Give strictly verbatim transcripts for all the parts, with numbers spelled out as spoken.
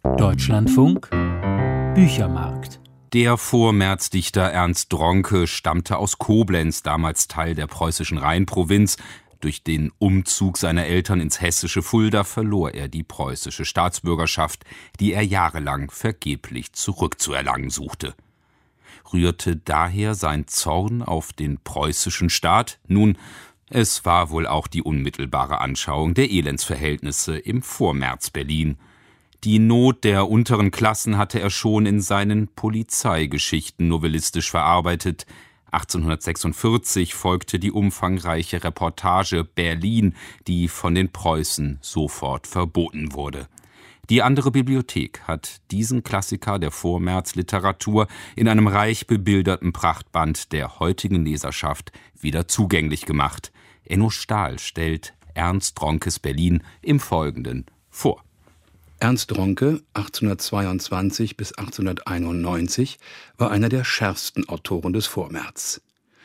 Deutschlandfunk Büchermarkt. Der Vormärzdichter Ernst Dronke stammte aus Koblenz, damals Teil der preußischen Rheinprovinz. Durch den Umzug seiner Eltern ins hessische Fulda verlor er die preußische Staatsbürgerschaft, die er jahrelang vergeblich zurückzuerlangen suchte. Rührte daher sein Zorn auf den preußischen Staat? Nun, es war wohl auch die unmittelbare Anschauung der Elendsverhältnisse im Vormärz-Berlin. Die Not der unteren Klassen hatte er schon in seinen Polizeigeschichten novellistisch verarbeitet. achtzehnhundertsechsundvierzig folgte die umfangreiche Reportage Berlin, die von den Preußen sofort verboten wurde. Die andere Bibliothek hat diesen Klassiker der Vormärzliteratur in einem reich bebilderten Prachtband der heutigen Leserschaft wieder zugänglich gemacht. Enno Stahl stellt Ernst Dronkes Berlin im Folgenden vor. Ernst Dronke, achtzehnhundertzweiundzwanzig bis achtzehnhunderteinundneunzig, war einer der schärfsten Autoren des Vormärz.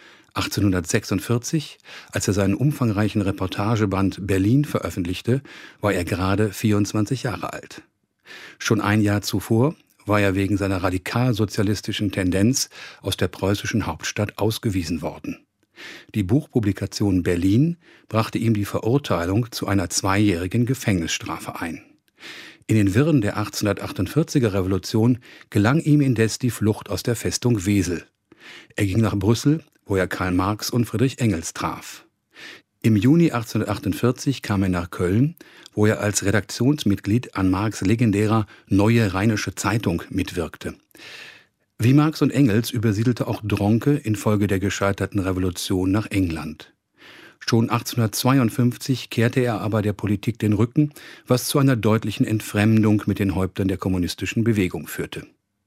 achtzehnhundertsechsundvierzig, als er seinen umfangreichen Reportageband Berlin veröffentlichte, war er gerade vierundzwanzig Jahre alt. Schon ein Jahr zuvor war er wegen seiner radikalsozialistischen Tendenz aus der preußischen Hauptstadt ausgewiesen worden. Die Buchpublikation Berlin brachte ihm die Verurteilung zu einer zweijährigen Gefängnisstrafe ein. In den Wirren der achtzehnhundertachtundvierziger Revolution gelang ihm indes die Flucht aus der Festung Wesel. Er ging nach Brüssel, wo er Karl Marx und Friedrich Engels traf. Im Juni achtzehnhundertachtundvierzig kam er nach Köln, wo er als Redaktionsmitglied an Marx' legendärer Neue Rheinische Zeitung mitwirkte. Wie Marx und Engels übersiedelte auch Dronke infolge der gescheiterten Revolution nach England. Schon achtzehnhundertzweiundfünfzig kehrte er aber der Politik den Rücken, was zu einer deutlichen Entfremdung mit den Häuptern der kommunistischen Bewegung führte.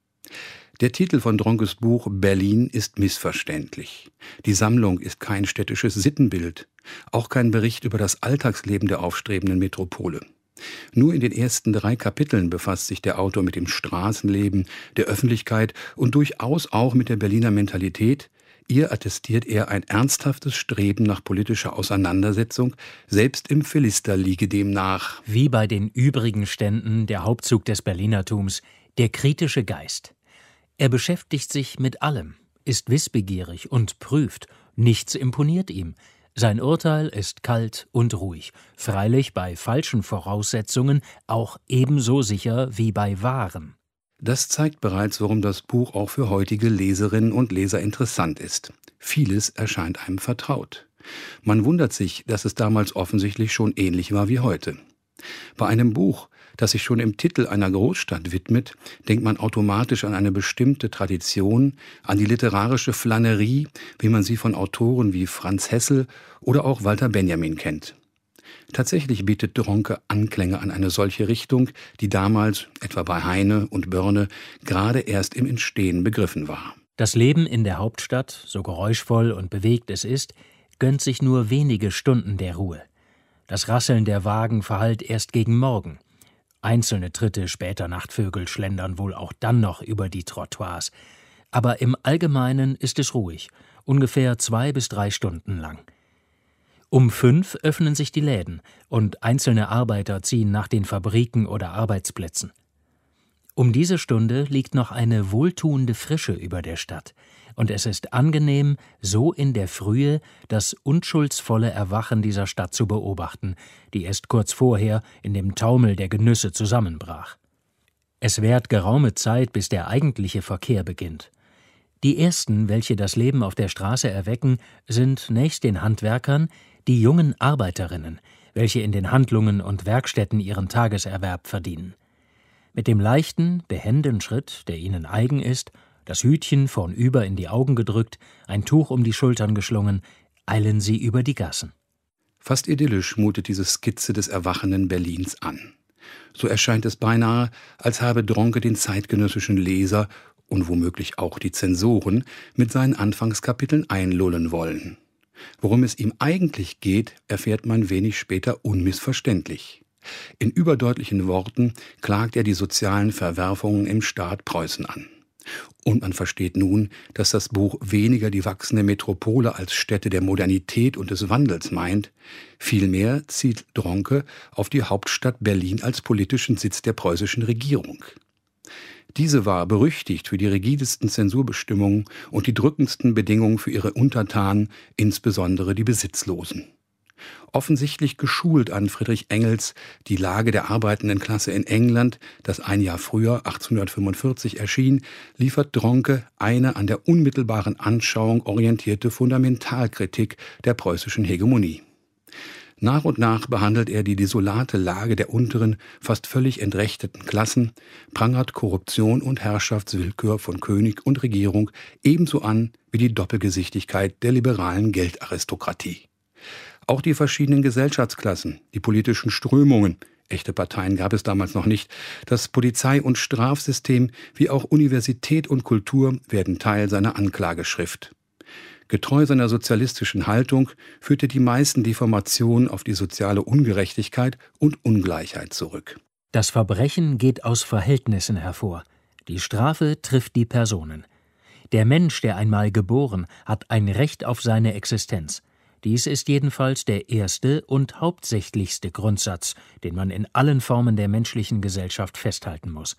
Der Titel von Dronkes Buch Berlin ist missverständlich. Die Sammlung ist kein städtisches Sittenbild, auch kein Bericht über das Alltagsleben der aufstrebenden Metropole. Nur in den ersten drei Kapiteln befasst sich der Autor mit dem Straßenleben, der Öffentlichkeit und durchaus auch mit der Berliner Mentalität. Ihr attestiert er ein ernsthaftes Streben nach politischer Auseinandersetzung, selbst im Philister liege dem nach. Wie bei den übrigen Ständen der Hauptzug des Berlinertums, der kritische Geist. Er beschäftigt sich mit allem, ist wissbegierig und prüft. Nichts imponiert ihm. Sein Urteil ist kalt und ruhig, freilich bei falschen Voraussetzungen auch ebenso sicher wie bei wahren. Das zeigt bereits, warum das Buch auch für heutige Leserinnen und Leser interessant ist. Vieles erscheint einem vertraut. Man wundert sich, dass es damals offensichtlich schon ähnlich war wie heute. Bei einem Buch, das sich schon im Titel einer Großstadt widmet, denkt man automatisch an eine bestimmte Tradition, an die literarische Flânerie, wie man sie von Autoren wie Franz Hessel oder auch Walter Benjamin kennt. Tatsächlich bietet Dronke Anklänge an eine solche Richtung, die damals, etwa bei Heine und Börne, gerade erst im Entstehen begriffen war. Das Leben in der Hauptstadt, so geräuschvoll und bewegt es ist, gönnt sich nur wenige Stunden der Ruhe. Das Rasseln der Wagen verhallt erst gegen Morgen. Einzelne Tritte später Nachtvögel schlendern wohl auch dann noch über die Trottoirs. Aber im Allgemeinen ist es ruhig, ungefähr zwei bis drei Stunden lang. Um fünf öffnen sich die Läden und einzelne Arbeiter ziehen nach den Fabriken oder Arbeitsplätzen. Um diese Stunde liegt noch eine wohltuende Frische über der Stadt und es ist angenehm, so in der Frühe das unschuldsvolle Erwachen dieser Stadt zu beobachten, die erst kurz vorher in dem Taumel der Genüsse zusammenbrach. Es währt geraume Zeit, bis der eigentliche Verkehr beginnt. Die ersten, welche das Leben auf der Straße erwecken, sind nächst den Handwerkern die jungen Arbeiterinnen, welche in den Handlungen und Werkstätten ihren Tageserwerb verdienen. Mit dem leichten, behenden Schritt, der ihnen eigen ist, das Hütchen vornüber in die Augen gedrückt, ein Tuch um die Schultern geschlungen, eilen sie über die Gassen. Fast idyllisch mutet diese Skizze des erwachenden Berlins an. So erscheint es beinahe, als habe Dronke den zeitgenössischen Leser und womöglich auch die Zensoren mit seinen Anfangskapiteln einlullen wollen. Worum es ihm eigentlich geht, erfährt man wenig später unmissverständlich. In überdeutlichen Worten klagt er die sozialen Verwerfungen im Staat Preußen an. Und man versteht nun, dass das Buch weniger die wachsende Metropole als Stätte der Modernität und des Wandels meint, vielmehr zielt Dronke auf die Hauptstadt Berlin als politischen Sitz der preußischen Regierung. Diese war berüchtigt für die rigidesten Zensurbestimmungen und die drückendsten Bedingungen für ihre Untertanen, insbesondere die Besitzlosen. Offensichtlich geschult an Friedrich Engels Die Lage der arbeitenden Klasse in England, das ein Jahr früher, achtzehnhundertfünfundvierzig, erschien, liefert Dronke eine an der unmittelbaren Anschauung orientierte Fundamentalkritik der preußischen Hegemonie. Nach und nach behandelt er die desolate Lage der unteren, fast völlig entrechteten Klassen, prangert Korruption und Herrschaftswillkür von König und Regierung ebenso an wie die Doppelgesichtigkeit der liberalen Geldaristokratie. Auch die verschiedenen Gesellschaftsklassen, die politischen Strömungen, echte Parteien gab es damals noch nicht, das Polizei- und Strafsystem wie auch Universität und Kultur werden Teil seiner Anklageschrift. Getreu seiner sozialistischen Haltung führte die meisten Deformationen auf die soziale Ungerechtigkeit und Ungleichheit zurück. Das Verbrechen geht aus Verhältnissen hervor. Die Strafe trifft die Personen. Der Mensch, der einmal geboren, hat ein Recht auf seine Existenz. Dies ist jedenfalls der erste und hauptsächlichste Grundsatz, den man in allen Formen der menschlichen Gesellschaft festhalten muss.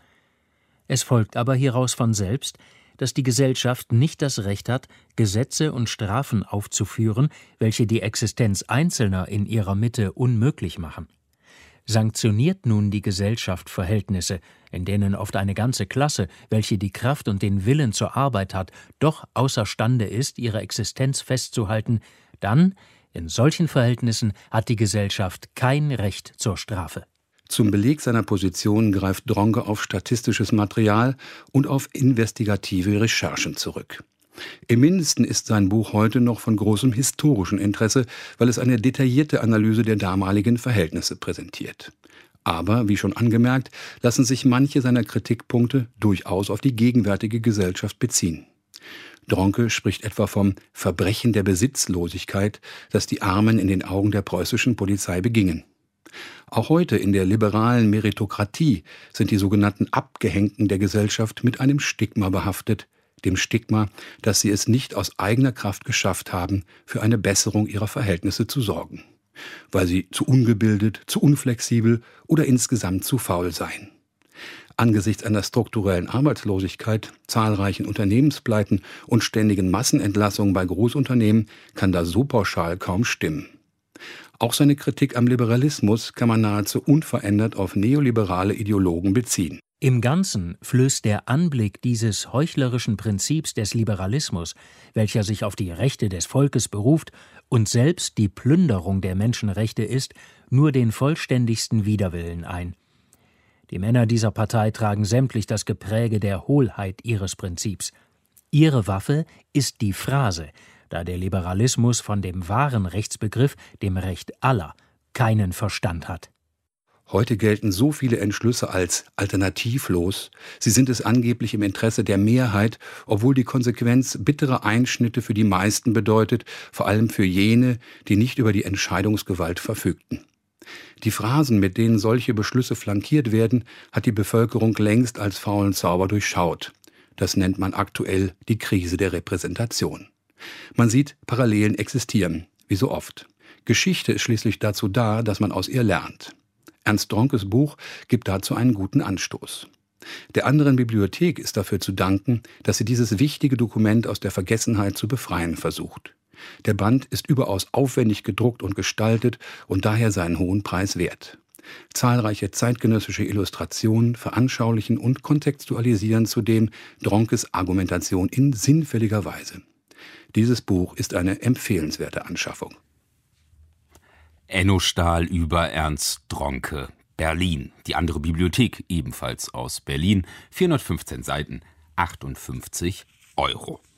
Es folgt aber hieraus von selbst, dass die Gesellschaft nicht das Recht hat, Gesetze und Strafen aufzuführen, welche die Existenz Einzelner in ihrer Mitte unmöglich machen. Sanktioniert nun die Gesellschaft Verhältnisse, in denen oft eine ganze Klasse, welche die Kraft und den Willen zur Arbeit hat, doch außerstande ist, ihre Existenz festzuhalten, dann, in solchen Verhältnissen, hat die Gesellschaft kein Recht zur Strafe. Zum Beleg seiner Position greift Dronke auf statistisches Material und auf investigative Recherchen zurück. Im Mindesten ist sein Buch heute noch von großem historischen Interesse, weil es eine detaillierte Analyse der damaligen Verhältnisse präsentiert. Aber, wie schon angemerkt, lassen sich manche seiner Kritikpunkte durchaus auf die gegenwärtige Gesellschaft beziehen. Dronke spricht etwa vom Verbrechen der Besitzlosigkeit, das die Armen in den Augen der preußischen Polizei begingen. Auch heute in der liberalen Meritokratie sind die sogenannten Abgehängten der Gesellschaft mit einem Stigma behaftet, dem Stigma, dass sie es nicht aus eigener Kraft geschafft haben, für eine Besserung ihrer Verhältnisse zu sorgen, weil sie zu ungebildet, zu unflexibel oder insgesamt zu faul seien. Angesichts einer strukturellen Arbeitslosigkeit, zahlreichen Unternehmenspleiten und ständigen Massenentlassungen bei Großunternehmen kann das so pauschal kaum stimmen. Auch seine Kritik am Liberalismus kann man nahezu unverändert auf neoliberale Ideologen beziehen. Im Ganzen flößt der Anblick dieses heuchlerischen Prinzips des Liberalismus, welcher sich auf die Rechte des Volkes beruft und selbst die Plünderung der Menschenrechte ist, nur den vollständigsten Widerwillen ein. Die Männer dieser Partei tragen sämtlich das Gepräge der Hohlheit ihres Prinzips. Ihre Waffe ist die Phrase, da der Liberalismus von dem wahren Rechtsbegriff, dem Recht aller, keinen Verstand hat. Heute gelten so viele Entschlüsse als alternativlos. Sie sind es angeblich im Interesse der Mehrheit, obwohl die Konsequenz bittere Einschnitte für die meisten bedeutet, vor allem für jene, die nicht über die Entscheidungsgewalt verfügten. Die Phrasen, mit denen solche Beschlüsse flankiert werden, hat die Bevölkerung längst als faulen Zauber durchschaut. Das nennt man aktuell die Krise der Repräsentation. Man sieht, Parallelen existieren, wie so oft. Geschichte ist schließlich dazu da, dass man aus ihr lernt. Ernst Dronkes Buch gibt dazu einen guten Anstoß. Der anderen Bibliothek ist dafür zu danken, dass sie dieses wichtige Dokument aus der Vergessenheit zu befreien versucht. Der Band ist überaus aufwendig gedruckt und gestaltet und daher seinen hohen Preis wert. Zahlreiche zeitgenössische Illustrationen veranschaulichen und kontextualisieren zudem Dronkes Argumentation in sinnfälliger Weise. Dieses Buch ist eine empfehlenswerte Anschaffung. Enno Stahl über Ernst Dronke, Berlin. Die andere Bibliothek, ebenfalls aus Berlin, vierhundertfünfzehn Seiten, achtundfünfzig Euro.